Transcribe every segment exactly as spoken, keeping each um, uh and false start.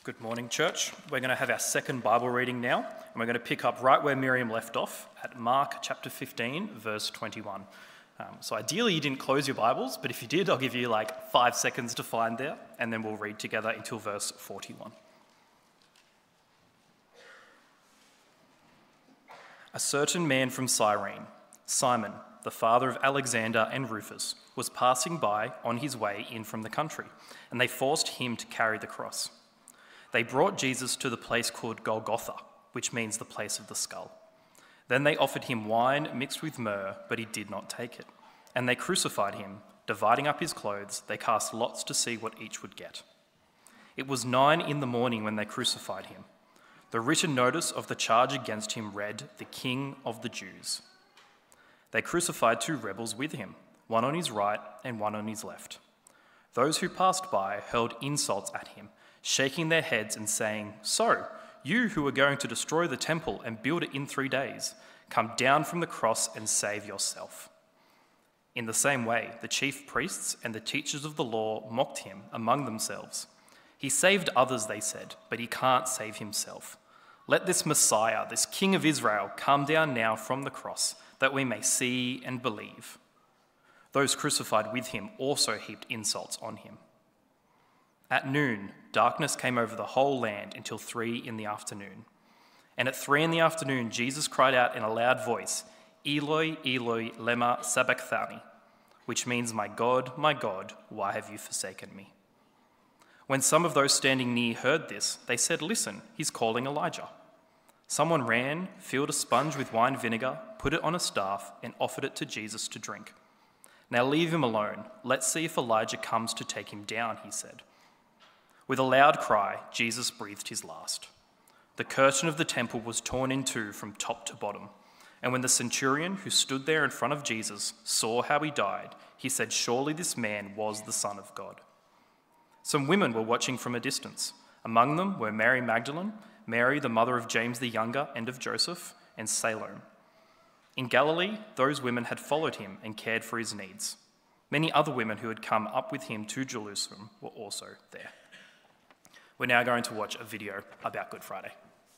Good morning, church. We're going to have our second Bible reading now, and we're going to pick up right where Miriam left off at Mark chapter fifteen, verse twenty-one. Um, so ideally you didn't close your Bibles, but if you did, I'll give you like five seconds to find there, and then we'll read together until verse forty-one. A certain man from Cyrene, Simon, the father of Alexander and Rufus, was passing by on his way in from the country, and they forced him to carry the cross. They brought Jesus to the place called Golgotha, which means the place of the skull. Then they offered him wine mixed with myrrh, but he did not take it. And they crucified him. Dividing up his clothes, they cast lots to see what each would get. It was nine in the morning when they crucified him. The written notice of the charge against him read, "The King of the Jews." They crucified two rebels with him, one on his right and one on his left. Those who passed by hurled insults at him, shaking their heads and saying, "So, you who are going to destroy the temple and build it in three days, come down from the cross and save yourself." In the same way, the chief priests and the teachers of the law mocked him among themselves. "He saved others," they said, "but he can't save himself. Let this Messiah, this King of Israel, come down now from the cross, that we may see and believe." Those crucified with him also heaped insults on him. At noon, darkness came over the whole land until three in the afternoon. And at three in the afternoon, Jesus cried out in a loud voice, "Eloi, Eloi, lema sabachthani," which means, "My God, my God, why have you forsaken me?" When some of those standing near heard this, they said, "Listen, he's calling Elijah." Someone ran, filled a sponge with wine vinegar, put it on a staff, and offered it to Jesus to drink. "Now leave him alone. Let's see if Elijah comes to take him down," he said. With a loud cry, Jesus breathed his last. The curtain of the temple was torn in two from top to bottom. And when the centurion who stood there in front of Jesus saw how he died, he said, "Surely this man was the Son of God." Some women were watching from a distance. Among them were Mary Magdalene, Mary the mother of James the Younger and of Joseph, and Salome. In Galilee, those women had followed him and cared for his needs. Many other women who had come up with him to Jerusalem were also there. We're now going to watch a video about Good Friday.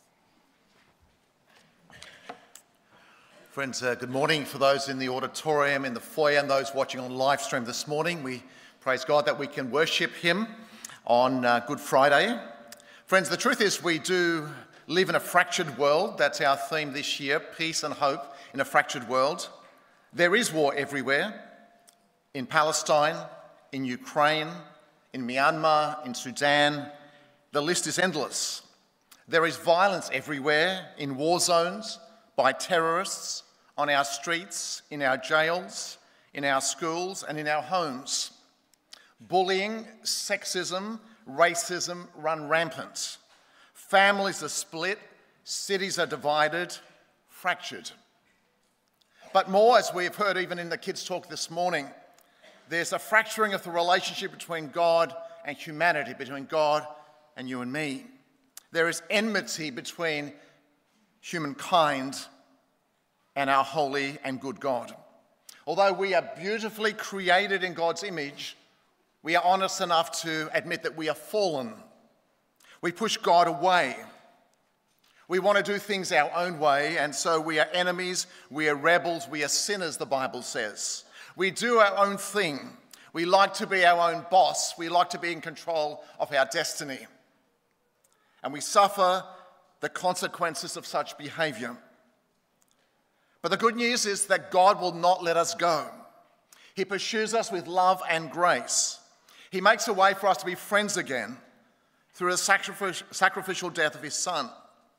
Friends, uh, good morning for those in the auditorium, in the foyer, and those watching on live stream this morning. We praise God that we can worship him on uh, Good Friday. Friends, the truth is we do live in a fractured world. That's our theme this year, peace and hope in a fractured world. There is war everywhere, in Palestine, in Ukraine, in Myanmar, in Sudan. The list is endless. There is violence everywhere, in war zones, by terrorists, on our streets, in our jails, in our schools, and in our homes. Bullying, sexism, racism run rampant. Families are split, cities are divided, fractured. But more, as we've heard even in the kids' talk this morning, there's a fracturing of the relationship between God and humanity, between God and you and me. There is enmity between humankind and our holy and good God. Although we are beautifully created in God's image, we are honest enough to admit that we are fallen. We push God away. We want to do things our own way, and so we are enemies, we are rebels, we are sinners, the Bible says. We do our own thing. We like to be our own boss. We like to be in control of our destiny. And we suffer the consequences of such behavior. But the good news is that God will not let us go. He pursues us with love and grace. He makes a way for us to be friends again through the sacrificial death of his Son.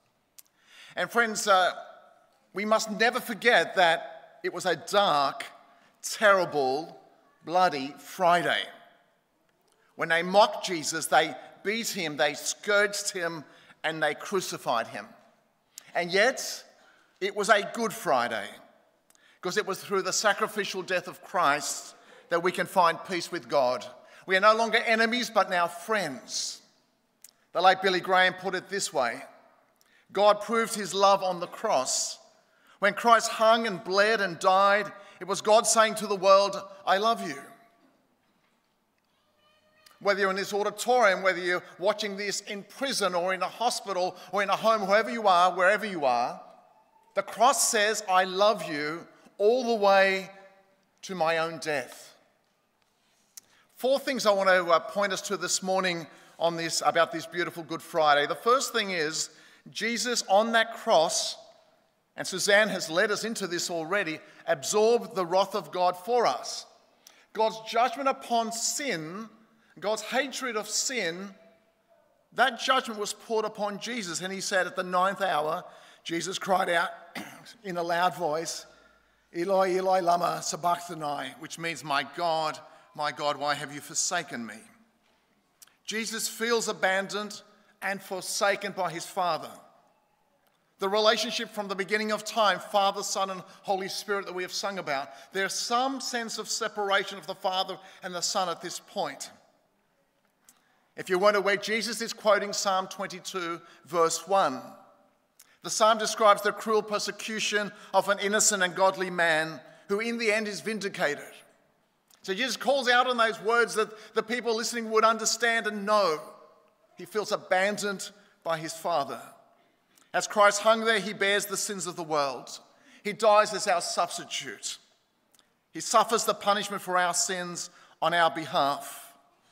And friends, uh, we must never forget that it was a dark, terrible, bloody Friday. When they mocked Jesus, they beat him, they scourged him, and they crucified him. And yet, it was a good Friday, because it was through the sacrificial death of Christ that we can find peace with God. We are no longer enemies, but now friends. The late Billy Graham put it this way: God proved his love on the cross. When Christ hung and bled and died, it was God saying to the world, "I love you." Whether you're in this auditorium, whether you're watching this in prison or in a hospital or in a home, wherever you are, wherever you are, the cross says, I love you all the way to my own death. Four things I want to uh, point us to this morning on this, about this beautiful Good Friday. The first thing is Jesus on that cross, and Suzanne has led us into this already, absorbed the wrath of God for us. God's judgment upon sin, God's hatred of sin, that judgment was poured upon Jesus. And he said at the ninth hour, Jesus cried out in a loud voice, Eloi, Eloi, lama sabachthani, which means, my God, my God, why have you forsaken me? Jesus feels abandoned and forsaken by his Father. The relationship from the beginning of time, Father, Son, and Holy Spirit that we have sung about, there's some sense of separation of the Father and the Son at this point. If you wonder where Jesus is quoting Psalm twenty-two, verse one. The psalm describes the cruel persecution of an innocent and godly man who in the end is vindicated. So Jesus calls out on those words that the people listening would understand and know. He feels abandoned by his Father. As Christ hung there, he bears the sins of the world. He dies as our substitute. He suffers the punishment for our sins on our behalf.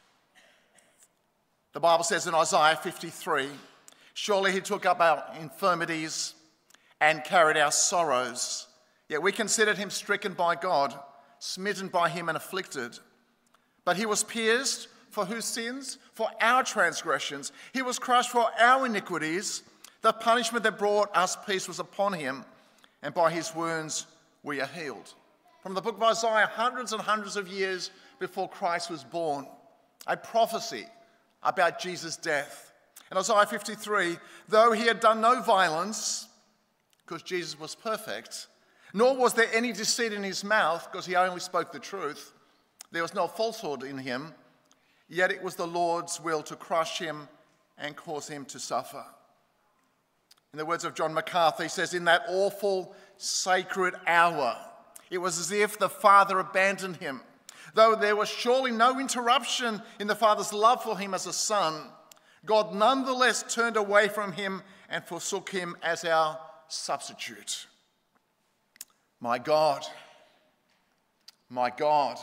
The Bible says in Isaiah fifty-three, surely he took up our infirmities and carried our sorrows. Yet we considered him stricken by God, smitten by him and afflicted. But he was pierced for whose sins? For our transgressions. He was crushed for our iniquities. The punishment that brought us peace was upon him, and by his wounds we are healed. From the book of Isaiah, hundreds and hundreds of years before Christ was born, a prophecy about Jesus' death. In Isaiah fifty-three, though he had done no violence, because Jesus was perfect, nor was there any deceit in his mouth, because he only spoke the truth, there was no falsehood in him, yet it was the Lord's will to crush him and cause him to suffer. In the words of John MacArthur, he says, in that awful, sacred hour, it was as if the Father abandoned him. Though there was surely no interruption in the Father's love for him as a son, God nonetheless turned away from him and forsook him as our substitute. My God, my God,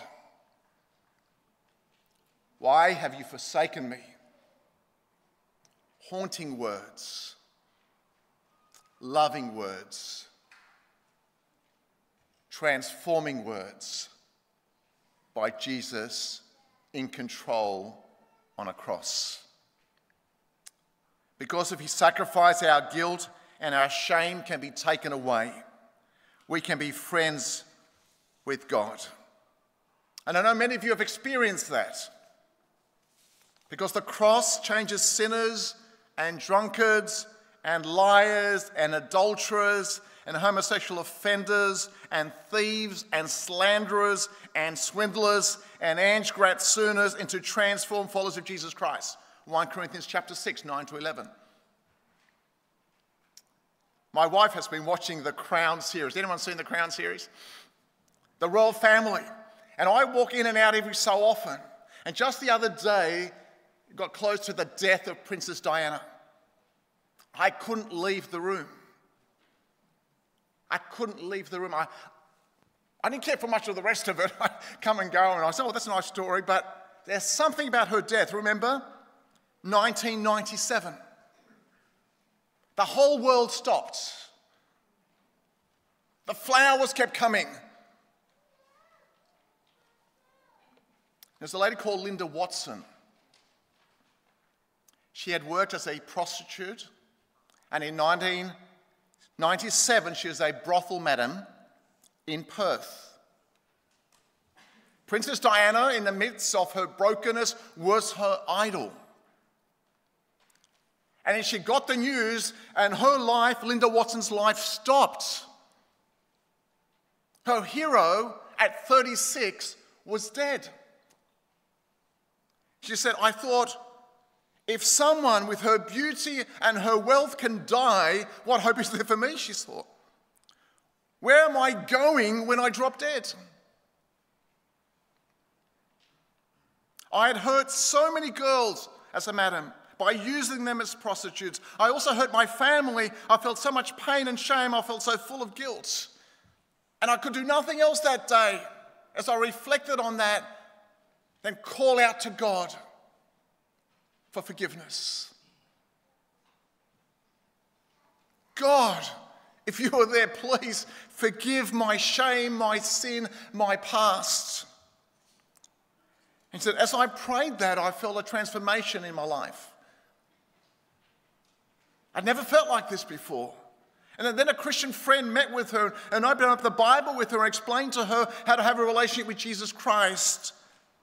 why have you forsaken me? Haunting words, loving words, transforming words by Jesus in control on a cross. Because of his sacrifice, our guilt and our shame can be taken away. We can be friends with God. And I know many of you have experienced that. Because the cross changes sinners and drunkards and liars and adulterers and homosexual offenders and thieves and slanderers and swindlers and Ange Gratsooners into transformed followers of Jesus Christ. First Corinthians chapter six, nine to eleven. My wife has been watching the Crown series. Anyone seen the Crown series? The royal family. And I walk in and out every so often. And just the other day, it got close to the death of Princess Diana. I couldn't leave the room. I couldn't leave the room. I, I didn't care for much of the rest of it. I come and go, and I said, oh, that's a nice story, but there's something about her death. Remember? nineteen ninety-seven. The whole world stopped. The flowers kept coming. There's a lady called Linda Watson. She had worked as a prostitute, and in nineteen ninety-seven, she was a brothel madam in Perth. Princess Diana, in the midst of her brokenness, was her idol. And as she got the news, and her life, Linda Watson's life, stopped. Her hero, at thirty-six, was dead. She said, I thought, if someone with her beauty and her wealth can die, what hope is there for me, she thought. Where am I going when I drop dead? I had hurt so many girls as a madam by using them as prostitutes. I also hurt my family. I felt so much pain and shame. I felt so full of guilt. And I could do nothing else that day as I reflected on that than call out to God for forgiveness. God, if you are there, please forgive my shame, my sin, my past. He said, as I prayed that, I felt a transformation in my life. I'd never felt like this before. And then a Christian friend met with her and opened up the Bible with her and explained to her how to have a relationship with Jesus Christ.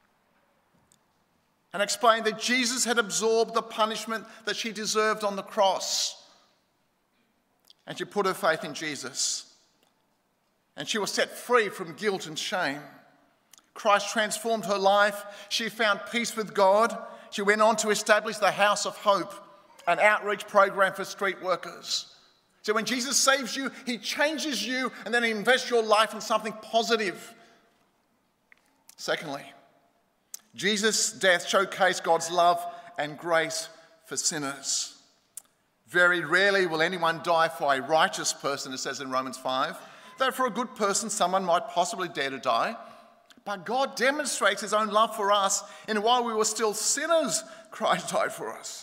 And explained that Jesus had absorbed the punishment that she deserved on the cross. And she put her faith in Jesus. And she was set free from guilt and shame. Christ transformed her life. She found peace with God. She went on to establish the House of Hope, an outreach program for street workers. So when Jesus saves you, he changes you and then he invests your life in something positive. Secondly, Jesus' death showcased God's love and grace for sinners. Very rarely will anyone die for a righteous person, it says in Romans five. Though for a good person, someone might possibly dare to die. But God demonstrates his own love for us, and while we were still sinners, Christ died for us.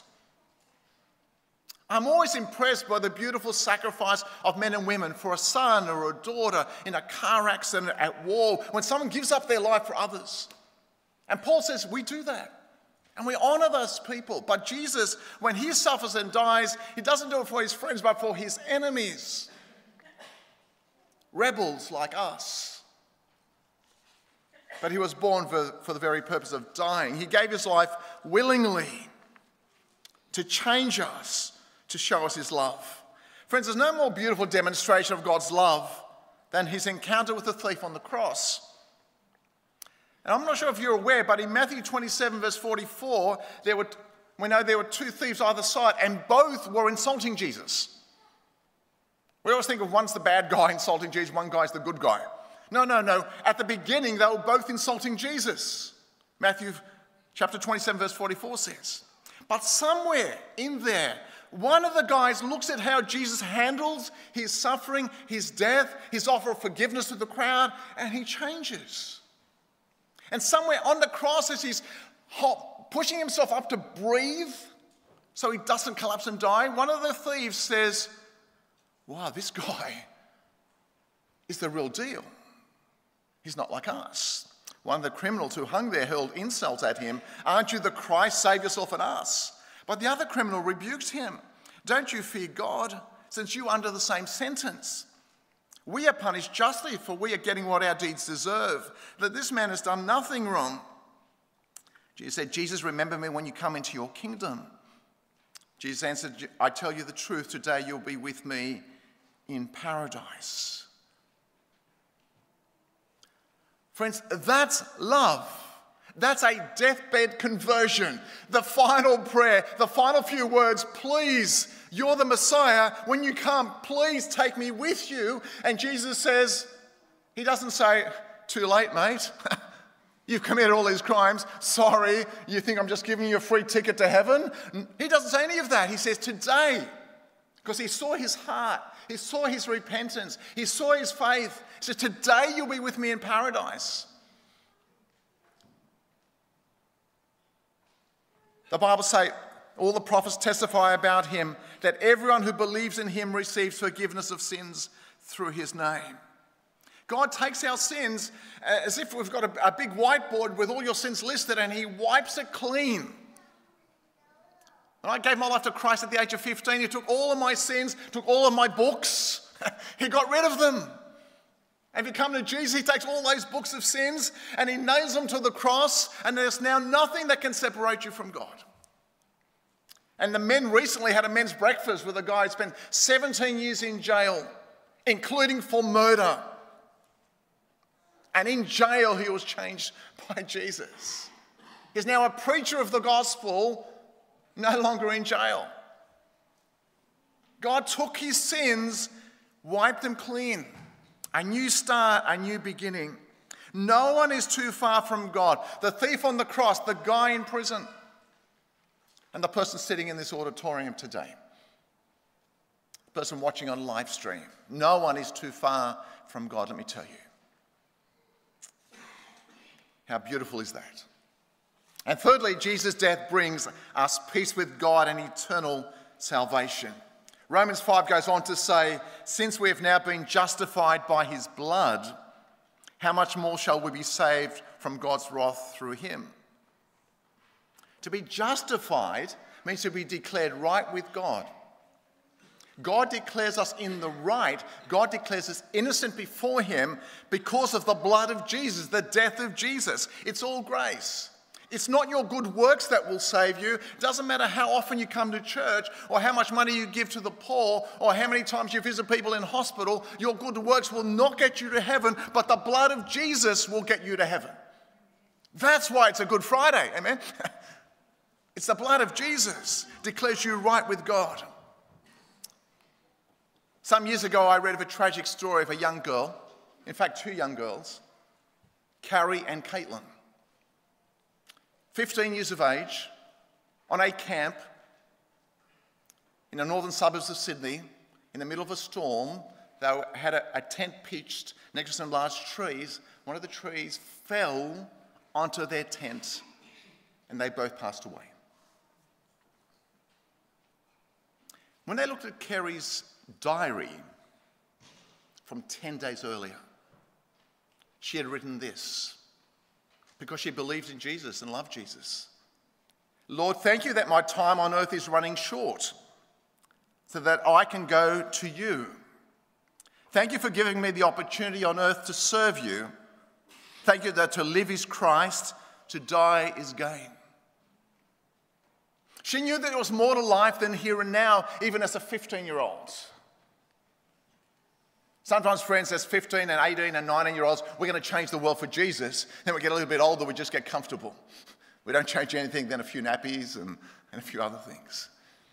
I'm always impressed by the beautiful sacrifice of men and women for a son or a daughter in a car accident, at war, when someone gives up their life for others. And Paul says we do that. And we honour those people. But Jesus, when he suffers and dies, he doesn't do it for his friends, but for his enemies. Rebels like us. But he was born for, for the very purpose of dying. He gave his life willingly to change us, to show us his love. Friends, there's no more beautiful demonstration of God's love than his encounter with the thief on the cross. And I'm not sure if you're aware, but in Matthew twenty-seven, verse forty-four, there were, we know there were two thieves either side, and both were insulting Jesus. We always think of one's the bad guy insulting Jesus, one guy's the good guy. No, no, no. At the beginning, they were both insulting Jesus. Matthew chapter twenty-seven, verse forty-four says. But somewhere in there, one of the guys looks at how Jesus handles his suffering, his death, his offer of forgiveness to the crowd, and he changes. And somewhere on the cross, as he's pushing himself up to breathe so he doesn't collapse and die, one of the thieves says, wow, this guy is the real deal. He's not like us. One of the criminals who hung there hurled insults at him. Aren't you the Christ? Save yourself and us. But the other criminal rebuked him. Don't you fear God, since you are under the same sentence? We are punished justly, for we are getting what our deeds deserve. That this man has done nothing wrong. Jesus said, Jesus, remember me when you come into your kingdom. Jesus answered, I tell you the truth, today you'll be with me in paradise. Friends, that's love. That's a deathbed conversion. The final prayer, the final few words, please, you're the Messiah. When you come, please take me with you. And Jesus says, he doesn't say, too late, mate. You've committed all these crimes. Sorry, you think I'm just giving you a free ticket to heaven? He doesn't say any of that. He says, today, because he saw his heart. He saw his repentance. He saw his faith. He says, today you'll be with me in paradise. The Bible says, all the prophets testify about him, that everyone who believes in him receives forgiveness of sins through his name. God takes our sins as if we've got a, a big whiteboard with all your sins listed, and he wipes it clean. When I gave my life to Christ at the age of fifteen, he took all of my sins, took all of my books, he got rid of them. And if you come to Jesus, he takes all those books of sins and he nails them to the cross, and there's now nothing that can separate you from God. And the men recently had a men's breakfast with a guy who spent seventeen years in jail, including for murder. And in jail, he was changed by Jesus. He's now a preacher of the gospel, no longer in jail. God took his sins, wiped them clean. A new start, a new beginning. No one is too far from God. The thief on the cross, the guy in prison, and the person sitting in this auditorium today, the person watching on live stream. No one is too far from God, let me tell you. How beautiful is that? And thirdly, Jesus' death brings us peace with God and eternal salvation. Romans five goes on to say, since we have now been justified by his blood, how much more shall we be saved from God's wrath through him? To be justified means to be declared right with God. God declares us in the right. God declares us innocent before him because of the blood of Jesus, the death of Jesus. It's all grace. It's not your good works that will save you. It doesn't matter how often you come to church or how much money you give to the poor or how many times you visit people in hospital. Your good works will not get you to heaven, but the blood of Jesus will get you to heaven. That's why it's a Good Friday, amen? It's the blood of Jesus declares you right with God. Some years ago, I read of a tragic story of a young girl, in fact, two young girls, Carrie and Caitlin. fifteen years of age, on a camp in the northern suburbs of Sydney, in the middle of a storm. They had a, a tent pitched next to some large trees. One of the trees fell onto their tent, and they both passed away. When they looked at Carrie's diary from ten days earlier, she had written this. Because she believed in Jesus and loved Jesus. Lord, thank you that my time on earth is running short so that I can go to you. Thank you for giving me the opportunity on earth to serve you. Thank you that to live is Christ, to die is gain. She knew that there was more to life than here and now, even as a fifteen-year-old. Sometimes, friends, as fifteen and eighteen and nineteen-year-olds, we're going to change the world for Jesus. Then we get a little bit older, we just get comfortable. We don't change anything, then a few nappies and, and a few other things.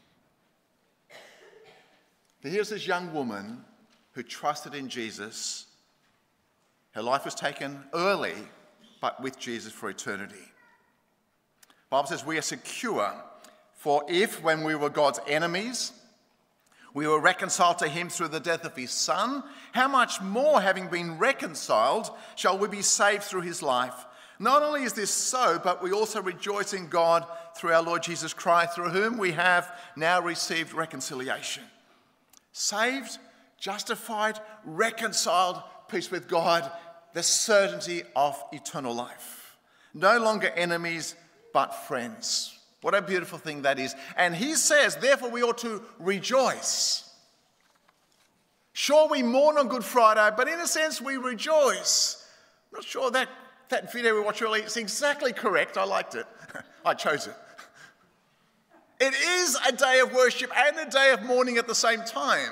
But here's this young woman who trusted in Jesus. Her life was taken early, but with Jesus for eternity. The Bible says we are secure, for if, when we were God's enemies, we were reconciled to him through the death of his Son, how much more, having been reconciled, shall we be saved through his life? Not only is this so, but we also rejoice in God through our Lord Jesus Christ, through whom we have now received reconciliation. Saved, justified, reconciled, peace with God, the certainty of eternal life. No longer enemies, but friends. What a beautiful thing that is. And he says, therefore we ought to rejoice. Sure, we mourn on Good Friday, but in a sense we rejoice. I'm not sure that, that video we watched earlier is exactly correct. I liked it. I chose it. It is a day of worship and a day of mourning at the same time.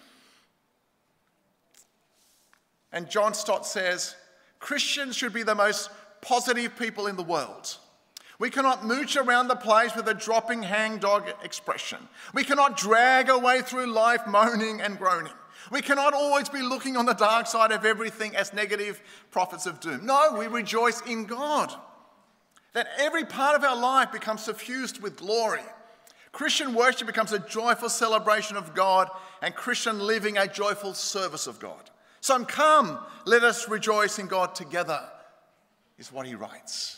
And John Stott says, Christians should be the most positive people in the world. We cannot mooch around the place with a dropping hangdog expression. We cannot drag our way through life moaning and groaning. We cannot always be looking on the dark side of everything as negative prophets of doom. No, we rejoice in God. That every part of our life becomes suffused with glory. Christian worship becomes a joyful celebration of God, and Christian living a joyful service of God. So come, let us rejoice in God together, is what he writes.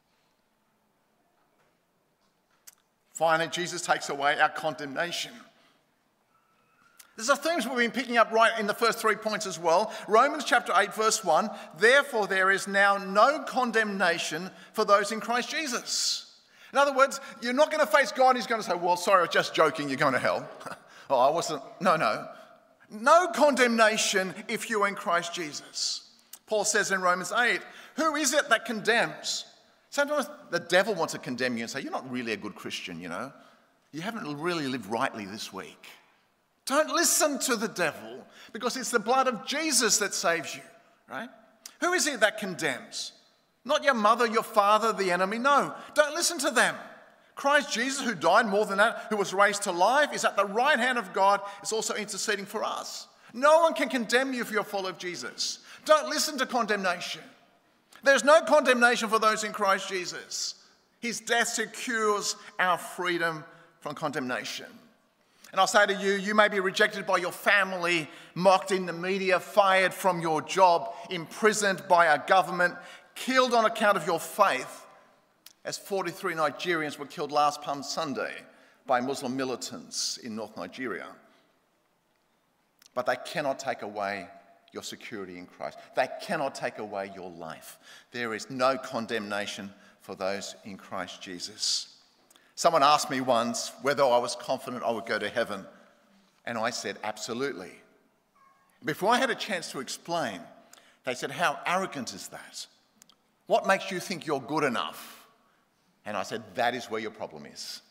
Finally, Jesus takes away our condemnation. There's a themes we've been picking up right in the first three points as well. Romans chapter eight, verse one, therefore there is now no condemnation for those in Christ Jesus. In other words, you're not going to face God and he's going to say, well, sorry, I was just joking, you're going to hell. oh, I wasn't, no, no. No condemnation if you're in Christ Jesus. Paul says in Romans eight, who is it that condemns? Sometimes the devil wants to condemn you and say, you're not really a good Christian, you know. You haven't really lived rightly this week. Don't listen to the devil, because it's the blood of Jesus that saves you, right? Who is it that condemns? Not your mother, your father, the enemy. No, don't listen to them. Christ Jesus, who died, more than that, who was raised to life, is at the right hand of God, is also interceding for us. No one can condemn you if you're full of Jesus. Don't listen to condemnation. There's no condemnation for those in Christ Jesus. His death secures our freedom from condemnation. And I'll say to you, you may be rejected by your family, mocked in the media, fired from your job, imprisoned by our government, killed on account of your faith, as forty-three Nigerians were killed last Palm Sunday by Muslim militants in North Nigeria. But they cannot take away your security in Christ. They cannot take away your life. There is no condemnation for those in Christ Jesus. Someone asked me once whether I was confident I would go to heaven, and I said, absolutely. Before I had a chance to explain, they said, how arrogant is that? What makes you think you're good enough? And I said, that is where your problem is.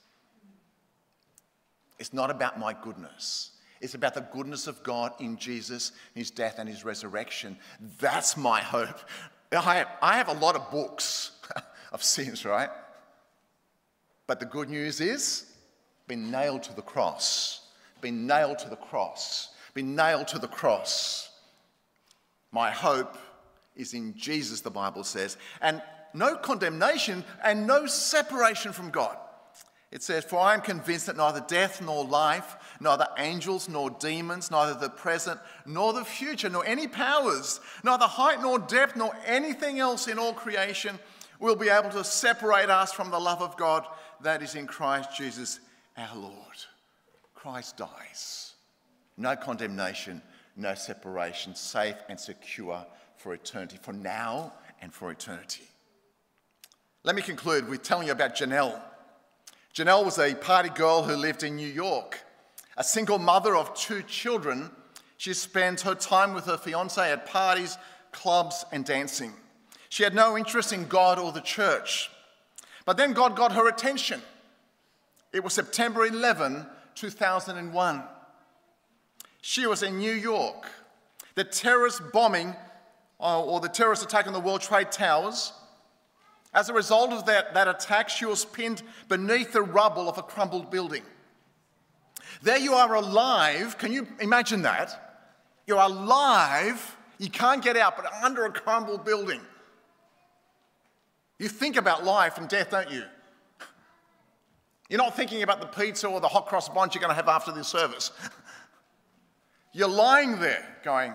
It's not about my goodness. It's about the goodness of God in Jesus, his death and his resurrection. That's my hope. I have a lot of books of sins, right? But the good news is, been nailed to the cross, been nailed to the cross, been nailed to the cross. My hope is in Jesus, the Bible says, and no condemnation and no separation from God. It says, for I am convinced that neither death nor life, neither angels nor demons, neither the present nor the future, nor any powers, neither height nor depth, nor anything else in all creation will be able to separate us from the love of God that is in Christ Jesus our Lord. Christ dies. No condemnation, no separation, safe and secure for eternity, for now and for eternity. Let me conclude with telling you about Janelle. Janelle was a party girl who lived in New York. A single mother of two children, she spent her time with her fiancé at parties, clubs and dancing. She had no interest in God or the church. But then God got her attention. It was September eleventh, two thousand one. She was in New York. The terrorist bombing uh, or the terrorist attack on the World Trade Towers. As a result of that, that attack, she was pinned beneath the rubble of a crumbled building. There you are alive. Can you imagine that? You're alive. You can't get out, but under a crumbled building. You think about life and death, don't you? You're not thinking about the pizza or the hot cross buns you're going to have after this service. You're lying there going,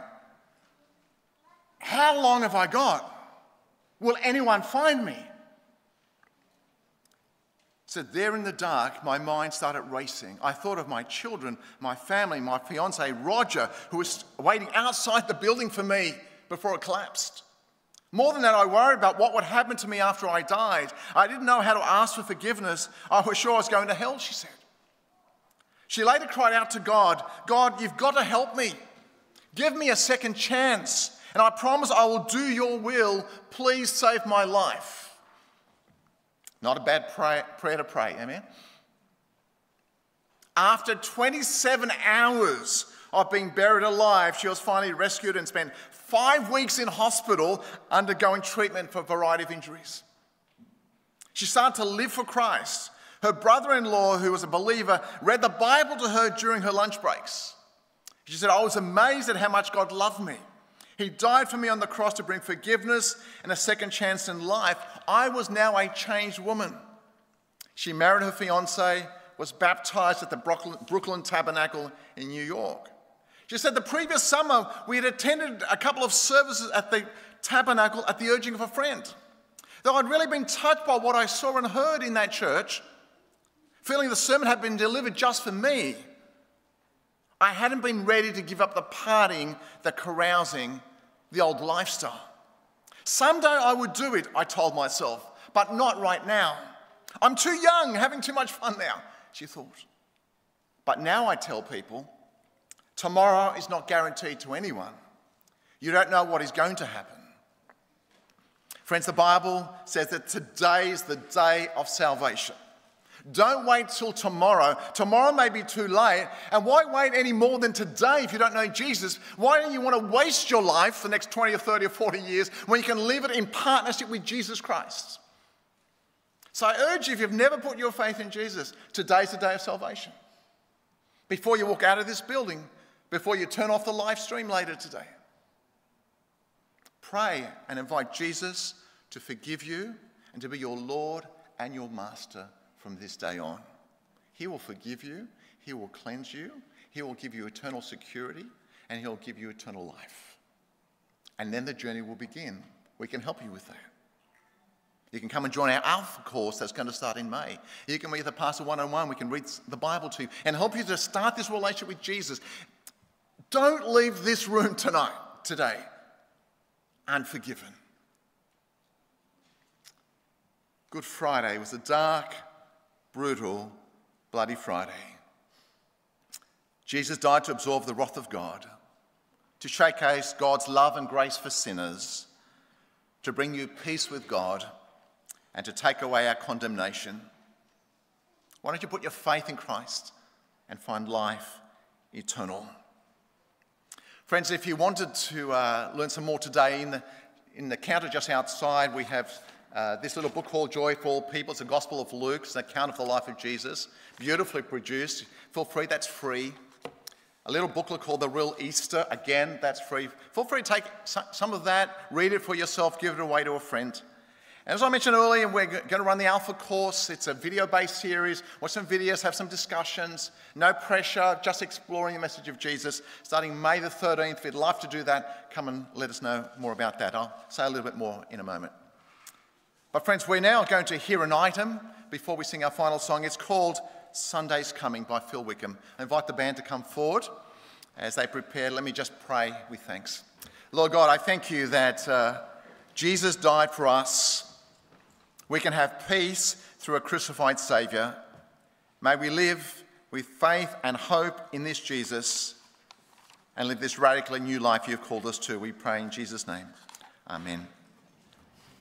how long have I got? Will anyone find me? So there in the dark, my mind started racing. I thought of my children, my family, my fiancé, Roger, who was waiting outside the building for me before it collapsed. More than that, I worried about what would happen to me after I died. I didn't know how to ask for forgiveness. I was sure I was going to hell, she said. She later cried out to God, God, you've got to help me. Give me a second chance. And I promise I will do your will. Please save my life. Not a bad pray, prayer to pray, amen? After twenty-seven hours of being buried alive, she was finally rescued and spent five weeks in hospital undergoing treatment for a variety of injuries. She started to live for Christ. Her brother-in-law, who was a believer, read the Bible to her during her lunch breaks. She said, I was amazed at how much God loved me. He died for me on the cross to bring forgiveness and a second chance in life. I was now a changed woman. She married her fiancé, was baptized at the Brooklyn, Brooklyn Tabernacle in New York. She said the previous summer we had attended a couple of services at the Tabernacle at the urging of a friend. Though I'd really been touched by what I saw and heard in that church, feeling the sermon had been delivered just for me, I hadn't been ready to give up the partying, the carousing, the old lifestyle. Someday I would do it, I told myself, but not right now. I'm too young, having too much fun now, she thought. But now I tell people, tomorrow is not guaranteed to anyone. You don't know what is going to happen. Friends, the Bible says that today is the day of salvation. Don't wait till tomorrow. Tomorrow may be too late. And why wait any more than today if you don't know Jesus? Why do you want to waste your life the next twenty or thirty or forty years when you can live it in partnership with Jesus Christ? So I urge you, if you've never put your faith in Jesus, today's the day of salvation. Before you walk out of this building, before you turn off the live stream later today, pray and invite Jesus to forgive you and to be your Lord and your Master from this day on. He will forgive you, he will cleanse you, he will give you eternal security, and he'll give you eternal life. And then the journey will begin. We can help you with that. You can come and join our Alpha course that's going to start in May. You can meet the Pastor one-on-one. We can read the Bible to you and help you to start this relationship with Jesus. Don't leave this room tonight, today, unforgiven. Good Friday was a dark, brutal, bloody Friday. Jesus died to absorb the wrath of God, to showcase God's love and grace for sinners, to bring you peace with God, and to take away our condemnation. Why don't you put your faith in Christ and find life eternal? Friends, if you wanted to uh, learn some more today, in the, in the counter just outside, we have uh, this little book called Joy for All People. It's the Gospel of Luke. It's an account of the life of Jesus, beautifully produced. Feel free, that's free. A little booklet called The Real Easter. Again, that's free. Feel free to take some of that, read it for yourself, give it away to a friend. As I mentioned earlier, we're going to run the Alpha course. It's a video-based series. Watch some videos, have some discussions. No pressure, just exploring the message of Jesus. Starting May the thirteenth. If you'd love to do that, come and let us know more about that. I'll say a little bit more in a moment. But friends, we're now going to hear an item before we sing our final song. It's called Sunday's Coming by Phil Wickham. I invite the band to come forward as they prepare. Let me just pray with thanks. Lord God, I thank you that uh, Jesus died for us. We can have peace through a crucified Saviour. May we live with faith and hope in this Jesus and live this radically new life you've called us to. We pray in Jesus' name. Amen.